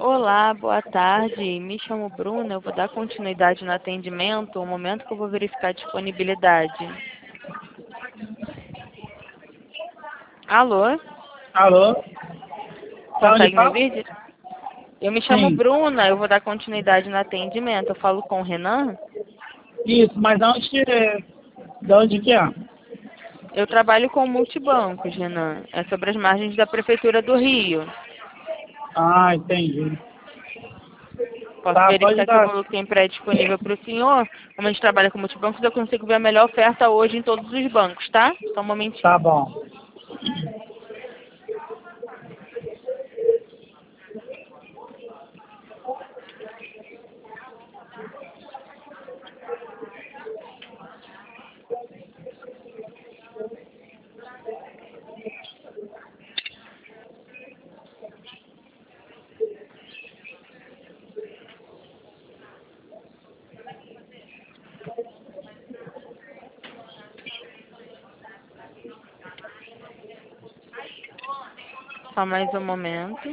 Olá, boa tarde. Me chamo Bruna. Eu vou dar continuidade no atendimento. Um momento que eu vou verificar a disponibilidade. Alô? Alô? Da onde Consegue me fala? ouvir? Eu me chamo Sim. Bruna. Eu vou dar continuidade no atendimento. Eu falo com o Renan. Isso, mas da onde que é? Eu trabalho com multibancos, Renan. É sobre as margens da Prefeitura do Rio. Ah, entendi. Posso Tá, pode verificar que o dar. valor que tem pré-disponível para o senhor? Como a gente trabalha com multibancos, eu consigo ver a melhor oferta hoje em todos os bancos, tá? Só um Tá momentinho. bom. Só mais um momento.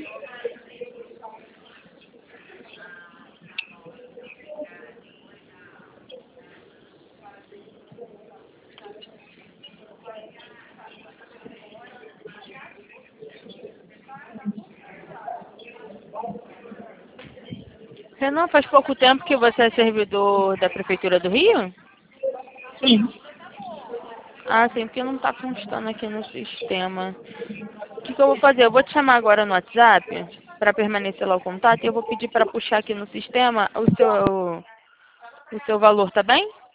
Renan, faz pouco tempo que você é servidor da Prefeitura do Rio? Sim. Ah, sim, porque não está constando aqui no sistema. O que eu vou fazer? Eu vou te chamar agora no WhatsApp para permanecer lá o contato e eu vou pedir para puxar aqui no sistema o seu valor, tá bem?